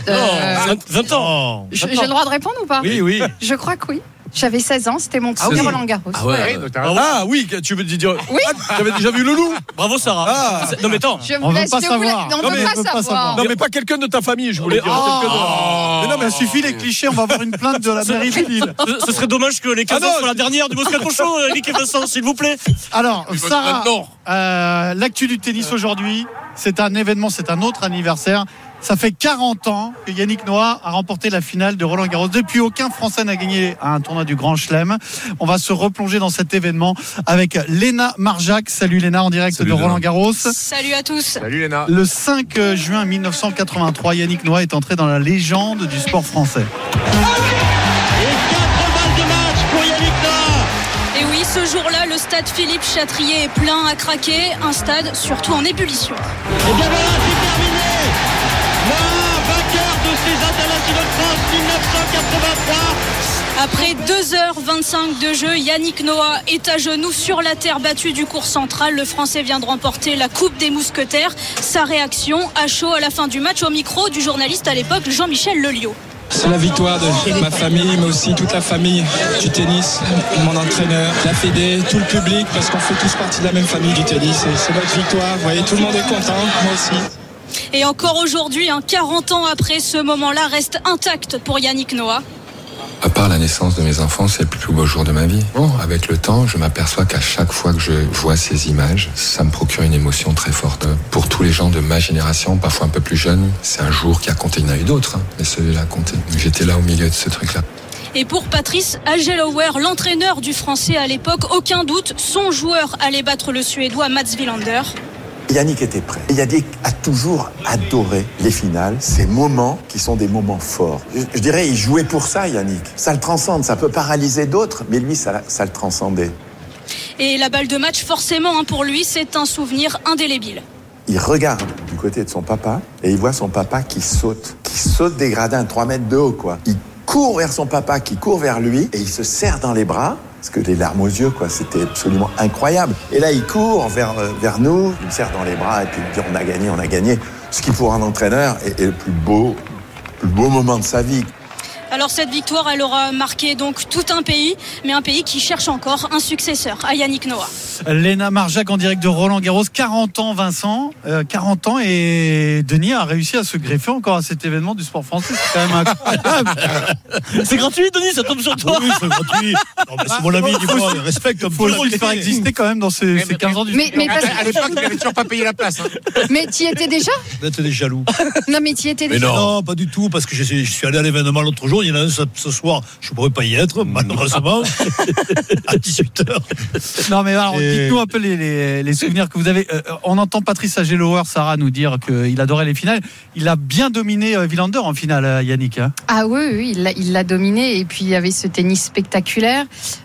20 ans. J'ai le droit de répondre ou pas? Oui. Je crois que oui. J'avais 16 ans, c'était mon premier Roland-Garros. Ah oui, tu veux dire. Oui. Tu avais déjà vu le loup? Bravo, Sarah. Non, mais attends. On veut pas savoir. On veut pas savoir. Non, mais pas quelqu'un de ta famille, je voulais dire. Mais non, mais il suffit les clichés, on va avoir une plainte de la mairie de Lille. Ce serait dommage que les 15 ans soient la dernière du Moscato Show, Eric et Vincent, s'il vous plaît. Alors, Sarah, l'actu du tennis aujourd'hui, c'est un événement, c'est un autre anniversaire. Ça fait 40 ans que Yannick Noah a remporté la finale de Roland-Garros. Depuis, aucun Français n'a gagné un tournoi du Grand Chelem. On va se replonger dans cet événement avec Léna Marjac. Salut Léna, en direct de Roland-Garros. Salut à tous. Salut Léna. Le 5 juin 1983, Yannick Noah est entré dans la légende du sport français. Et 4 balles de match pour Yannick Noah. Et oui, ce jour-là, le stade Philippe Chatrier est plein à craquer. Un stade surtout en ébullition. Et bien voilà, c'est terminé. Vainqueur de ces internationaux de France 1983. Après 2h25 de jeu, Yannick Noah est à genoux sur la terre battue du court central. Le Français vient de remporter la Coupe des Mousquetaires. Sa réaction à chaud à la fin du match au micro du journaliste à l'époque Jean-Michel Lelio. C'est la victoire de ma famille, mais aussi toute la famille du tennis, mon entraîneur, la fédé, tout le public, parce qu'on fait tous partie de la même famille du tennis. Et c'est notre victoire. Vous voyez, tout le monde est content, moi aussi. Et encore aujourd'hui, 40 ans après, ce moment-là reste intact pour Yannick Noah. À part la naissance de mes enfants, c'est le plus beau jour de ma vie. Bon, avec le temps, je m'aperçois qu'à chaque fois que je vois ces images, ça me procure une émotion très forte. Pour tous les gens de ma génération, parfois un peu plus jeunes, c'est un jour qui a compté. Il y en a eu d'autres, mais celui-là a compté. J'étais là au milieu de ce truc-là. Et pour Patrice Algelower, l'entraîneur du Français à l'époque, aucun doute, son joueur allait battre le Suédois Mats Wilander. Yannick était prêt. Yannick a toujours adoré les finales, ces moments qui sont des moments forts. Je dirais, il jouait pour ça, Yannick. Ça le transcende, ça peut paralyser d'autres, mais lui, ça le transcendait. Et la balle de match, forcément, pour lui, c'est un souvenir indélébile. Il regarde du côté de son papa et il voit son papa qui saute des gradins 3 mètres de haut, quoi. Il court vers son papa, qui court vers lui, et il se serre dans les bras. Parce que les larmes aux yeux, quoi, c'était absolument incroyable. Et là, il court vers nous, il me serre dans les bras, et puis il me dit on a gagné. Ce qui, pour un entraîneur, est le plus beau moment de sa vie. Alors cette victoire, elle aura marqué donc tout un pays, mais un pays qui cherche encore un successeur à Yannick Noah. Léna Marjac en direct de Roland-Garros, 40 ans Vincent, 40 ans, et Denis a réussi à se greffer encore à cet événement du sport français, c'est quand même incroyable. C'est gratuit Denis, ça tombe sur toi. Oui, c'est gratuit. Non, mais c'est mon ami, dis-moi, respecte un peu. Faut le faire exister quand même dans ces 15 ans du Mais À l'époque, il n'avait toujours pas payé la place. Mais t'y étais déjà? Vous êtes des jaloux. Non, mais t'y étais déjà. Non, pas du tout, parce que je suis allé à l'événement l'autre jour. Il y en a un ce soir, je ne pourrais pas y être, malheureusement, à 18h. Non, mais alors, dites-nous un peu les souvenirs que vous avez. On entend Patrice Agelower, Sarah, nous dire qu'il adorait les finales. Il a bien dominé Wilander en finale, Yannick. Hein. Ah oui, il l'a dominé. Et puis, il y avait ce tennis spectaculaire.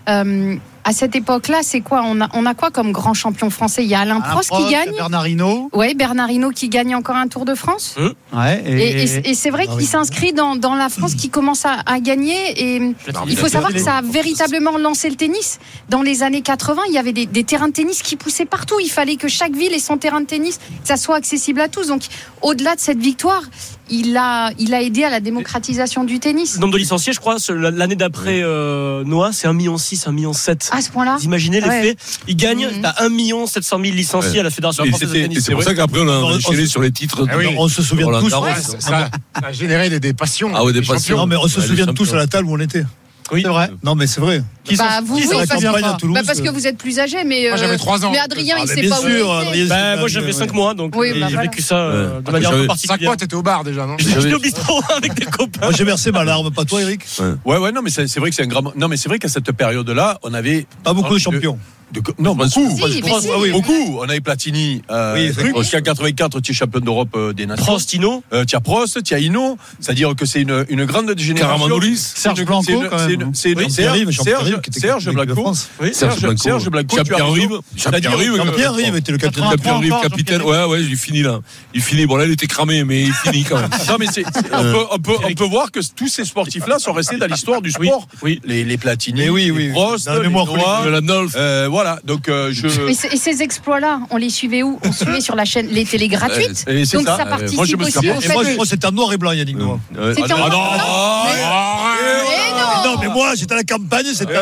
À cette époque-là, c'est quoi? On a quoi comme grand champion français? Il y a Alain Prost qui gagne. Bernard Hinault. Oui, Bernard Hinault qui gagne encore un Tour de France. Ouais, et c'est vrai qu'il s'inscrit dans la France qui commence à gagner. Et il faut savoir que ça a véritablement lancé le tennis. Dans les années 80, il y avait des terrains de tennis qui poussaient partout. Il fallait que chaque ville ait son terrain de tennis, que ça soit accessible à tous. Donc, au-delà de cette victoire, il a aidé à la démocratisation du tennis. Le nombre de licenciés, je crois, l'année d'après Noah, c'est 1,6 million, 1,7 million. À ce point-là. Vous imaginez les faits? Il gagne, t'as 1,7 million licenciés à la Fédération française de tennis. Et c'est pour ça qu'après, on a enchaîné sur les titres. On se souvient tous. Ça a généré des passions. Ah ouais, des passions. Non, mais on se souvient tous à la table où on était. Oui, c'est vrai. Non, mais c'est vrai. Vous, la campagne à Toulouse. parce que vous êtes plus âgé, mais moi j'avais 3 ans. Mais Adrien, il sait bien pas sûr, où il était. Moi j'avais 5 mois, donc Oui, j'ai vécu ça de manière un peu particulière. 5 mois, t'étais au bar déjà, non? J'étais au bistrot avec des copains. Moi j'ai versé ma larme, pas toi, Eric. Ouais, non, mais c'est vrai que c'est un grand. Non, mais c'est vrai qu'à cette période-là, on avait pas beaucoup de champions. Non, beaucoup. Beaucoup. On avait Platini, jusqu'à 84, tu es champion d'Europe des nations. Prost, Hinault. Tu as Prost, tu as Hinault. C'est-à-dire que c'est une grande génération. Caramanoulis. Serge Blanco, quand même. Serge Blanco. Serge Blanco. Jean-Pierre-Rive était le capitaine. Jean-Pierre-Rive, capitaine. Ouais, il finit là. Il finit. Bon, là, il était cramé, mais il finit quand même. Non, mais on peut voir que tous ces sportifs-là sont restés dans l'histoire du sport. Les Platini, les Prost, les Noah, Landolf. Voilà, donc Et ces exploits-là, on les suivait où? On suivait sur la chaîne, les télés gratuites. Donc ça participe aussi au fait que... Moi, c'était en noir et blanc, Yannick Noah. C'était en noir et blanc. Non, mais moi, j'étais à la campagne, c'était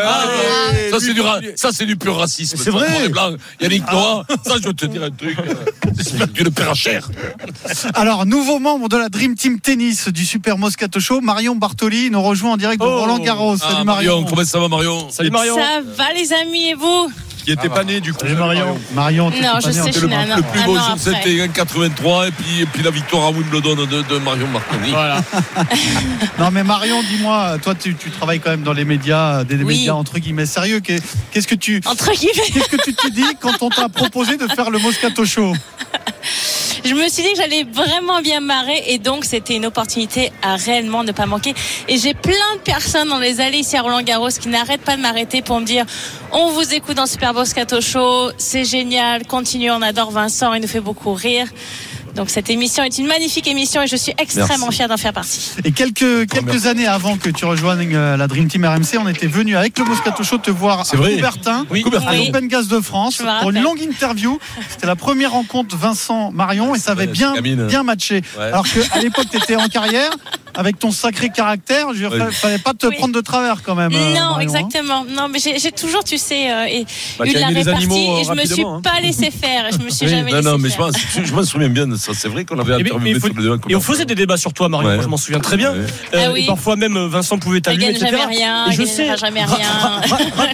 Ça, c'est du pur racisme. C'est vrai. Yannick Noah, ça, je veux te dire un truc. Tu le paieras cher. Alors, nouveau membre de la Dream Team Tennis du Super Moscato Show, Marion Bartoli nous rejoint en direct de Roland-Garros. Salut Marion. Comment ça va, Marion? Salut Marion. Ça va les amis et vous? qui n'était pas né du coup. Marion, non, je sais, le plus beau jour, c'était en 83 et puis la victoire à Wimbledon de Marion Bartoli. Voilà. Non mais Marion, dis-moi, toi tu travailles quand même dans les médias, des médias entre guillemets sérieux. Qu'est-ce que tu te dis quand on t'a proposé de faire le Moscato Show? Je me suis dit que j'allais vraiment bien marrer et donc c'était une opportunité à réellement ne pas manquer. Et j'ai plein de personnes dans les allées ici à Roland-Garros qui n'arrêtent pas de m'arrêter pour me dire on vous écoute dans Super Moscato Show, c'est génial, continuez, on adore Vincent, il nous fait beaucoup rire. Donc cette émission est une magnifique émission et je suis extrêmement fière d'en faire partie. Et quelques années avant que tu rejoignes la Dream Team RMC, on était venu avec le Moscato Show te voir à Coubertin, à l'Open Gaz de France pour une longue interview. C'était la première rencontre Vincent-Marion et ça avait bien matché. Ouais. Alors qu'à l'époque tu étais en carrière avec ton sacré caractère, il ne fallait pas te prendre de travers quand même. Non, Marion, exactement. Non, mais j'ai toujours, tu sais, eu de la répartie et je me suis pas laissé faire. Je me suis jamais laissé faire. Non, mais je m'en souviens bien de ça. C'est vrai qu'on avait interviewé tous les deux. Et on faisait des débats sur toi, Marion. Moi, je m'en souviens très bien. Et parfois même Vincent pouvait t'allumer, etc. Jamais rien. Et je sais. Jamais rien.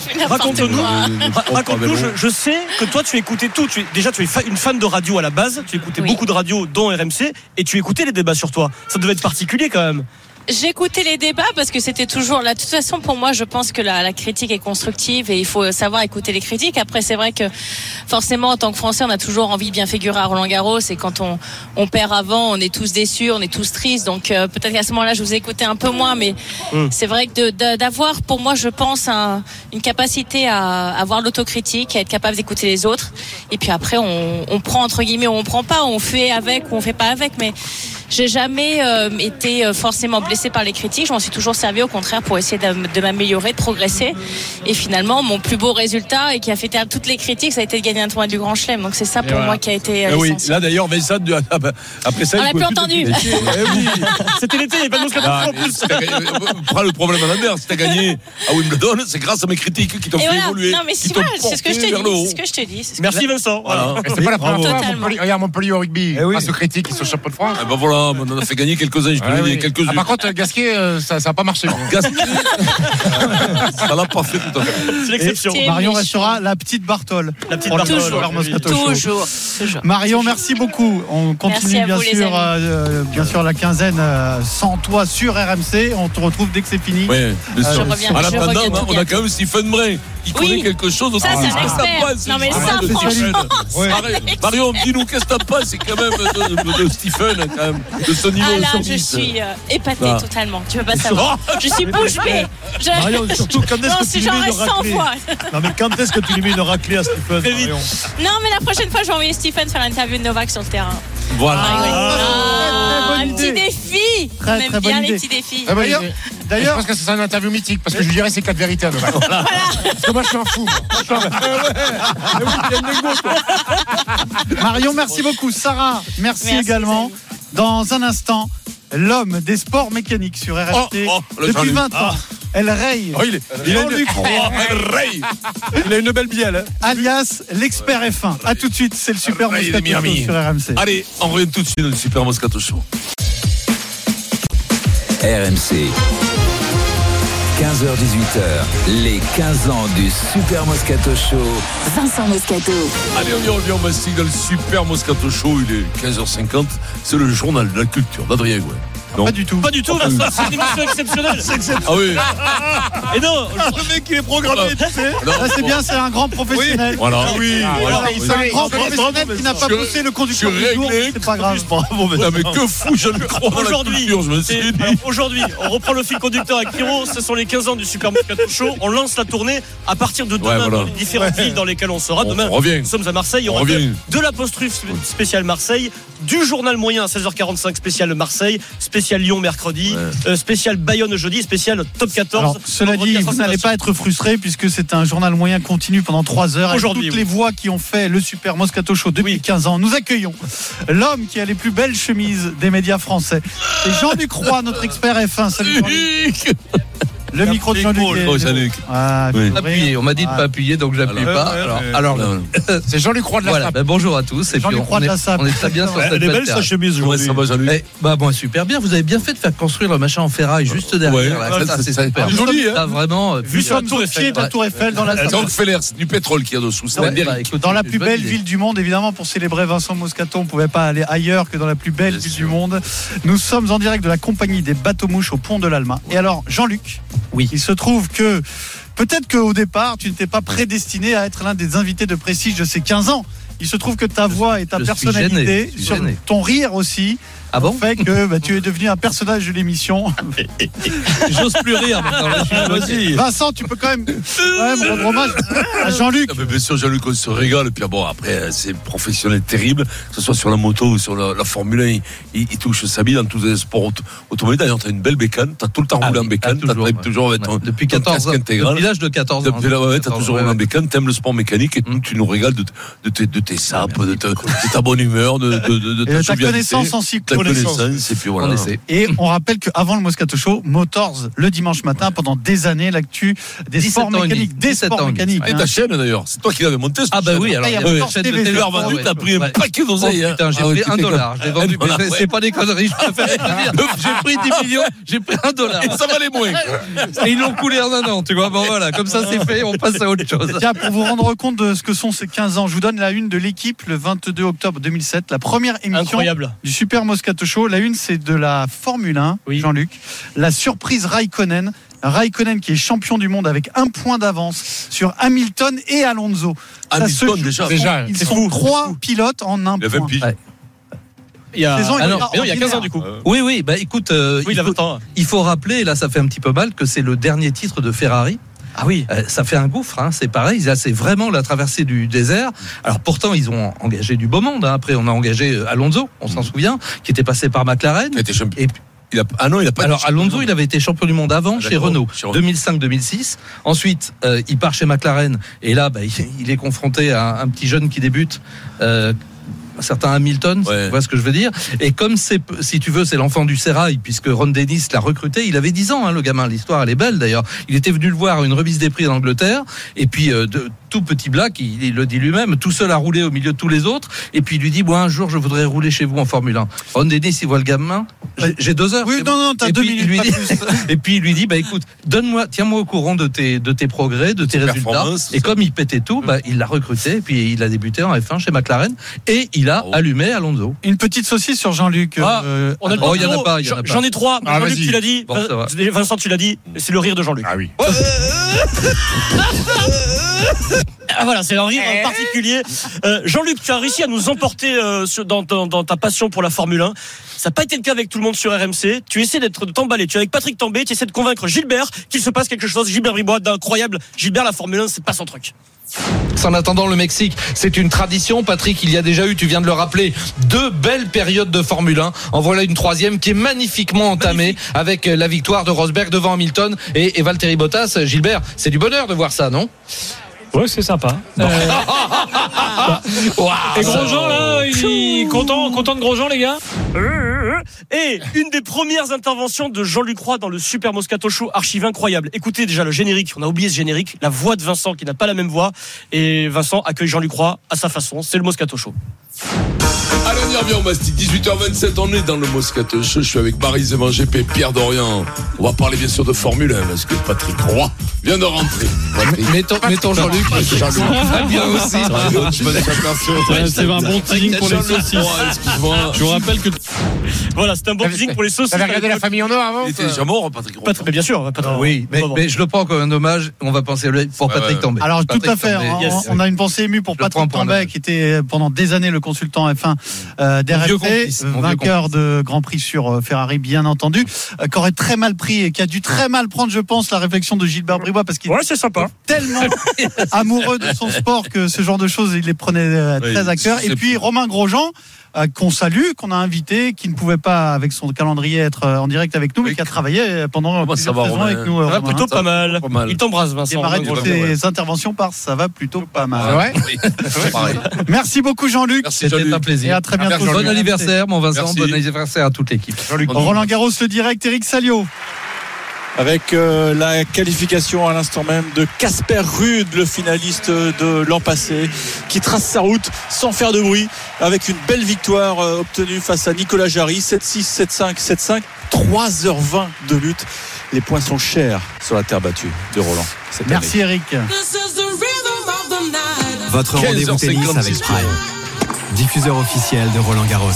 Raconte-nous. Je sais que toi, tu écoutais tout. Tu es une fan de radio à la base. Tu écoutais beaucoup de radio, dont RMC, et tu écoutais les débats sur toi. Ça devait être particulier quand même. J'écoutais les débats parce que c'était toujours là. De toute façon, pour moi, je pense que la critique est constructive et il faut savoir écouter les critiques. Après, c'est vrai que forcément, en tant que Français, on a toujours envie de bien figurer à Roland-Garros et quand on perd avant, on est tous déçus, on est tous tristes. Donc peut-être qu'à ce moment-là, je vous écoutais un peu moins, mais c'est vrai que d'avoir, pour moi, je pense, une capacité à avoir l'autocritique, à être capable d'écouter les autres. Et puis après, on prend entre guillemets ou on prend pas, on fait avec ou on fait pas avec, mais j'ai jamais été forcément blessée par les critiques. Je m'en suis toujours servi au contraire pour essayer de m'améliorer, de progresser. Et finalement, mon plus beau résultat et qui a fait taire toutes les critiques, ça a été de gagner un tournoi du Grand Chelem. Donc c'est ça pour moi qui a été oui, essentiel. là d'ailleurs, Vincent, après ça, on l'a plus entendu. C'était l'été, il n'y a pas de Moscato Show en plus. Prends le problème à l'envers. Si t'as gagné à Wimbledon, c'est grâce à mes critiques qui t'ont fait évoluer. Non mais c'est ce que je te dis. Merci Vincent. Voilà. C'est pas la première fois. Regarde Montpellier au rugby. Grâce aux critiques, ils sont champions de France. Ben voilà, on en a fait gagner quelques-uns. Je connais quelques-uns. Par contre, Gasquet, ça n'a pas marché. Gasquet, ça l'a pas fait tout à fait. C'est l'exception. Marion restera la petite Bartole. La petite Bartole. Toujours. Marion, merci beaucoup. On continue bien sûr la quinzaine sans toi sur RMC. On te retrouve dès que c'est fini. Oui, bien sûr. En attendant, on a quand même Stephen Bray qui connaît quelque chose. Ça, c'est un expert. Non mais ça, franchement. Marion, dis-nous qu'est-ce que t'as pas, c'est quand même de Stephen, quand même, de ce niveau. Ah là, je suis épatée totalement. Tu peux pas savoir. Je suis bouche bée. Marion, surtout quand est-ce que tu lui mets une raclée? Non mais quand est-ce que tu lui mets une raclée à Stephen? Non mais la prochaine fois, je vais envoyer Stephen faire l'interview de Novak sur le terrain. Voilà. Un petit défi. On aime bien les petits défis. D'ailleurs, je pense que c'est une interview mythique parce que je lui dirais c'est 4 vérités à Novak. Voilà. Parce que moi je suis un fou. Marion, merci beaucoup. Sarah, merci également. Dans un instant, l'homme des sports mécaniques sur RMC depuis 20 ans. Elle raye. Il a une belle bielle. Alias l'expert F1. A tout de suite, c'est le Super Moscato Show sur RMC. Allez, on revient tout de suite dans le Super Moscato Show. RMC. 15h-18h, les 15 ans du Super Moscato Show. Vincent Moscato. Allez, on y revient, on mastique dans le Super Moscato Show. Il est 15h50. C'est le journal de la culture d'Adrien Gouin. Non. Pas du tout. Pas du tout, Vincent, c'est une émission exceptionnelle. Ah oui. Et non, le mec qui est programmé, tu sais. Là, c'est bien, c'est un grand professionnel. Voilà. Oui. C'est un grand professionnel qui n'a pas poussé le conducteur du jour. C'est pas grave. Non, mais que fou, je le crois dans la culture, je me suis dit. Aujourd'hui, on reprend le fil conducteur avec Pierrot. Ce sont les 15 ans du Super Moscato Show. On lance la tournée à partir de demain dans les différentes villes dans lesquelles on sera. Demain, nous sommes à Marseille. Il y aura de l'apostrophe spéciale Marseille, du journal moyen à 16h45 spécial Marseille, spécial Lyon mercredi, spécial Bayonne jeudi, spécial Top 14. Alors, cela dit, vous n'allez pas être frustré puisque c'est un journal moyen continu pendant 3 heures. Aujourd'hui, toutes les voix qui ont fait le Super Moscato Show depuis 15 ans. Nous accueillons l'homme qui a les plus belles chemises des médias français. C'est Jean-Luc Roy, notre expert F1. Salut Jean-Luc. Le micro de Jean-Luc. Appuyer. On m'a dit de ne pas appuyer, donc j'appuie pas. Alors c'est Jean-Luc Roy de la SAP. Bonjour à tous. Jean-Luc Roy de la SAP. On est très bien sur cette belle terre. Elle est belle sa chemise aujourd'hui. Ça va, Jean-Luc. Bon, super bien. Vous avez bien fait de faire construire le machin en ferraille juste derrière. Ça, c'est super. Joli, hein. Vraiment. Vu sur le pied de la Tour Eiffel dans la SAP. Rockefeller, c'est du pétrole qu'il y a dessous. Dans la plus belle ville du monde, évidemment, pour célébrer Vincent Moscato, on ne pouvait pas aller ailleurs que dans la plus belle ville du monde. Nous sommes en direct de la compagnie des bateaux-mouches au pont de l'Alma. Et alors, Jean-Luc, il se trouve que peut-être qu'au départ, tu n'étais pas prédestiné à être l'un des invités de prestige de ces 15 ans. Il se trouve que ta voix et ta personnalité, sur ton rire aussi, fait que tu es devenu un personnage de l'émission. J'ose plus rire maintenant. Vas-y. Vincent, tu peux quand même rendre hommage à Jean-Luc. Bien sûr, Jean-Luc, on se régale. Et puis bon, après, c'est professionnel terrible, que ce soit sur la moto ou sur la Formule 1. Il touche sa vie dans tous les sports automobiles. D'ailleurs, tu as une belle bécane. Tu as tout le temps roulé en bécane. Tu as toujours depuis 14 ans. Depuis l'âge de 14 ans. Tu as toujours roulé en bécane. Tu aimes le sport mécanique et tu nous régales de tes sapes, de ta bonne humeur, de ta connaissance en cycle. Et puis voilà. Et on rappelle qu'avant le Moscato Show, Motors, le dimanche matin, pendant des années, l'actu des sports mécaniques. Des sports mécaniques. Et ta chaîne d'ailleurs, c'est toi qui l'avais montée. Ah bah oui, alors tu l'as vendu, t'as pris un paquet d'oseille. Putain, j'ai pris $1. J'ai vendu, c'est pas des conneries, je préfère dire. J'ai pris 10 millions, j'ai pris $1. Et ça valait moins. Et ils l'ont coulé en un an, tu vois. Bon voilà, comme ça c'est fait, on passe à autre chose. Tiens, pour vous rendre compte de ce que sont ces 15 ans, je vous donne la une de l'équipe le 22 octobre 2007, la première émission du Super Moscato Show. La une, c'est de la Formule 1, Jean-Luc. La surprise Raikkonen qui est champion du monde avec 1 point d'avance sur Hamilton et Alonso. Hamilton déjà. Ils sont 3 pilotes en 1 point. Il y a 15 ans du coup. Écoute, il faut rappeler, là ça fait un petit peu mal, que c'est le dernier titre de Ferrari. Ah oui. Ça fait un gouffre, hein, c'est pareil. Là, c'est vraiment la traversée du désert. Alors pourtant, ils ont engagé du beau monde. Hein. Après, on a engagé Alonso, on s'en souvient, qui était passé par McLaren. Il était champion. Il a pas. Alors Alonso, il avait été champion du monde avant chez Renault, 2005-2006. Ensuite, il part chez McLaren et là, il est confronté à un petit jeune qui débute. Un certain Hamilton, tu vois ce que je veux dire. Et comme c'est, si tu veux, c'est l'enfant du sérail, puisque Ron Dennis l'a recruté, il avait 10 ans, hein, le gamin. L'histoire, elle est belle d'ailleurs. Il était venu le voir à une remise des prix en Angleterre, et puis tout petit black, il le dit lui-même, tout seul à rouler au milieu de tous les autres, et puis il lui dit, bon, un jour, je voudrais rouler chez vous en Formule 1. Ron Dennis, il voit le gamin, j'ai 2 heures. Oui, non, t'as 2 minutes. Lui dit, et puis il lui dit, écoute, tiens-moi au courant de tes progrès, de tes résultats. Et comme il pétait tout, il l'a recruté, et puis il a débuté en F1 chez McLaren, et il a allumé Alonso. Une petite saucisse sur Jean-Luc. On a il y en a pas. J'en ai 3. Jean-Luc, tu l'as dit. Bon, Vincent, tu l'as dit. C'est le rire de Jean-Luc. Ah oui. Ah voilà, c'est un rire particulier. Jean-Luc, tu as réussi à nous emporter dans ta passion pour la Formule 1. Ça n'a pas été le cas avec tout le monde sur RMC. Tu essaies de t'emballer. Tu es avec Patrick Tambay. Tu essaies de convaincre Gilbert qu'il se passe quelque chose. Gilbert Bribois, d'incroyable. Gilbert, la Formule 1, c'est pas son truc. En attendant le Mexique, c'est une tradition. Patrick, il y a déjà eu, tu viens de le rappeler, 2 belles périodes de Formule 1. En voilà une 3e qui est magnifiquement entamée avec la victoire de Rosberg devant Hamilton et Valtteri Bottas. Gilbert, c'est du bonheur de voir ça, non ? Ouais, c'est sympa. Wow, et Grosjean là, il est content de Grosjean, les gars. Et une des premières interventions de Jean-Luc Roy dans le Super Moscato Show, archive incroyable. Écoutez déjà le générique, on a oublié ce générique, la voix de Vincent qui n'a pas la même voix, et Vincent accueille Jean-Luc Roy à sa façon. C'est le Moscato Show. Allez, on y revient au Mastic, 18h27, on est dans le Moscato Show. Je suis avec Marie Zéman, GP, Pierre Dorian. On va parler bien sûr de Formule 1 parce que Patrick Roy vient de rentrer. Mettons Jean-Luc. Très bien aussi. C'est un bon teasing pour les saucisses. Excuse-moi. Je vous rappelle que. Voilà, c'est un bon teasing pour les saucisses. T'avais regardé La Famille en or avant? Il était déjà mort, Patrick Roy. Mais bien sûr. Oui, mais je le prends comme un hommage. On va penser à lui pour Patrick Tambay. Alors tout à fait. On a une pensée émue pour Patrick Tambay, qui était pendant des années le consultant F1 d'RMC, vainqueur de Grand Prix sur Ferrari, bien entendu, qui aurait très mal pris et qui a dû très mal prendre, je pense, la réflexion de Gilbert Bribois, parce qu'il c'est sympa. est tellement amoureux de son sport que ce genre de choses, il les prenait très à cœur. Et puis Romain Grosjean, qu'on salue, qu'on a invité, qui ne pouvait pas, avec son calendrier, être en direct avec nous, mais qui a travaillé pendant plusieurs saisons avec nous. Ça va plutôt pas mal. Il t'embrasse, Vincent. Il m'arrête toutes ses interventions par ça va plutôt pas mal. Ouais. Merci beaucoup, Jean-Luc. C'était un plaisir. Et à très bientôt. Bon anniversaire, mon Vincent. Bon anniversaire à toute l'équipe. Roland Garros, le direct, Eric Salio. Avec la qualification à l'instant même de Casper Ruud, le finaliste de l'an passé, qui trace sa route sans faire de bruit, avec une belle victoire obtenue face à Nicolas Jarry, 7-6, 7-5, 7-5, 3h20 de lutte. Les points sont chers sur la terre battue de Roland. Merci Eric. Votre rendez-vous tennis avec Prime, diffuseur officiel de Roland Garros.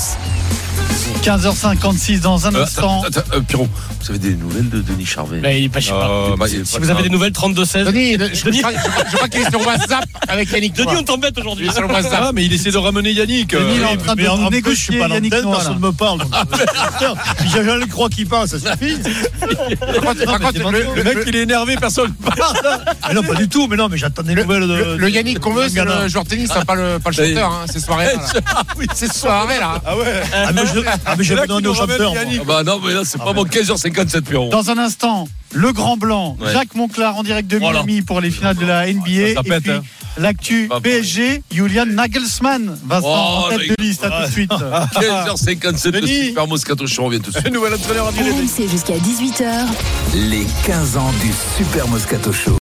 15h56 dans un instant. Pierrot, vous avez des nouvelles de Denis Charvet? Il est pas si vous avez des nouvelles, 32-16. Denis, je crois qu'il est sur WhatsApp avec Yannick. Denis, on t'embête aujourd'hui. Sur WhatsApp. Ah, mais il essaie de ramener Yannick. Denis, il est en train de négocier. Je suis pas Yannick l'antenne, Noah, personne ne me parle. Puis j'ai jamais le croix qui parle, ça suffit. Par contre, Le mec, il est énervé, personne ne parle. Mais non, pas du tout. Mais non, mais j'attendais les nouvelles de. Le Yannick qu'on veut, c'est le joueur de tennis, pas le chanteur. Ces soirées-là. Ces soirées-là. Ah ouais. Mais j'avais donné au chanteur. Non, mais là, c'est pas bon. 15h57, Pierrot. Dans un instant, le grand blanc, Jacques Monclar en direct de Miami pour les finales de la NBA. Et puis l'actu PSG, Julian Nagelsmann va en tête de liste. À tout de suite. 15h57, le Super Moscato Show, on revient tout de suite. Nouvel entraîneur à RMC jusqu'à 18h. Les 15 ans du Super Moscato Show.